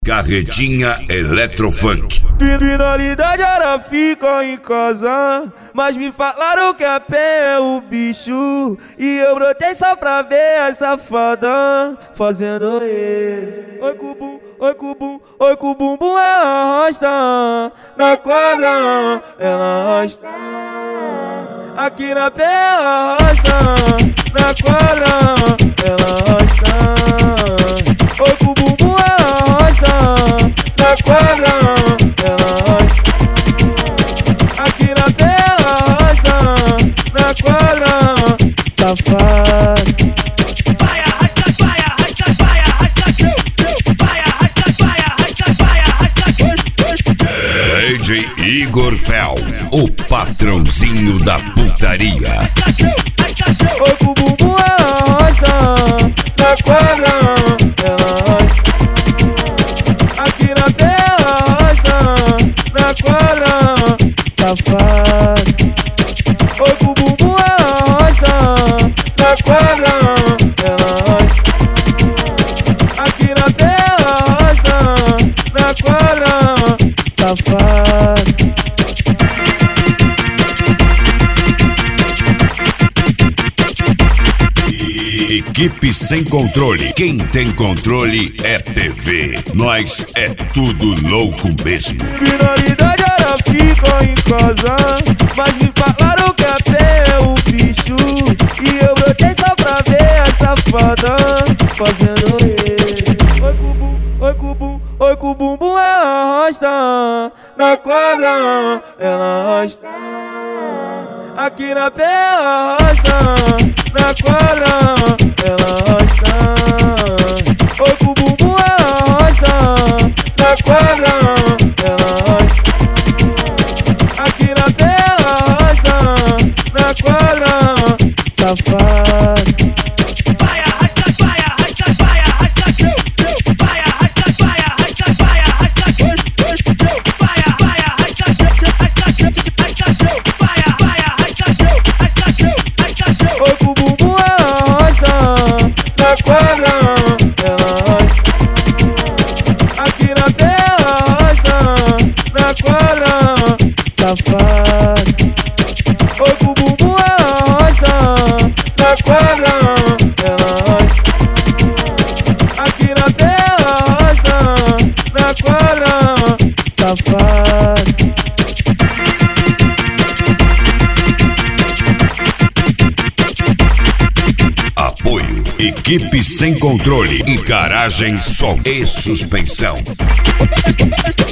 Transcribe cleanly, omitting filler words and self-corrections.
Carretinha Eletrofunk. Finalidade era ficar em casa, mas me falaram que a pé é o bicho. E eu brotei só pra ver a safada fazendo isso. Oi com bum, oi com bum, oi com bumbum, ela arrasta. Na quadra, ela arrasta. Aqui na pé ela arrasta. Na quadra, ela arrasta. Oi com bumbum, ela arrasta. Na quadra, ela arrasta. Aqui na pé ela arrasta. Na quadra, safado. Vai arrasta, vai arrasta, vai arrasta, vai arrasta, vai arrasta, vai arrasta. DJ Igor Fel, o patrãozinho da putaria. Oi com bumbum, ela arrasta. Na quadra, ela arrasta. Aqui na pé ela arrasta. Na quadra, safado. Oi com bumbum, ela arrasta. Na quadra, ela arrasta. Aqui na pé ela arrasta. Na quadra, safado. Equipe sem controle. Quem tem controle é TV. Nós é tudo louco mesmo. Finalidade era ficar em casa, mas me falaram que a pé é o bicho. E eu brotei só pra ver a safada fazendo isso. Oi com bum, oi com bum, oi com bumbum, ela arrasta. Na quadra, ela arrasta. Aqui na pé ela arrasta. Na quadra, ela arrasta. Oi com bumbum, ela arrasta. Na quadra, ela arrasta. Aqui na pé ela arrasta. Na quadra, safado. Vai arrasta, vai arrasta, vai arrasta. Vai arrasta, vai arrasta, vai arrasta. Vai arrasta, Oi com bumbum, ela arrasta. Na quadra, ela arrasta. Aqui na pé ela arrasta. Na quadra, safado. Oi com bumbum, ela arrasta. Na quadra, ela arrasta. Aqui na pé ela arrasta. Na quadra, safado. Apoio. Equipe sem controle. E garagem som e suspensão.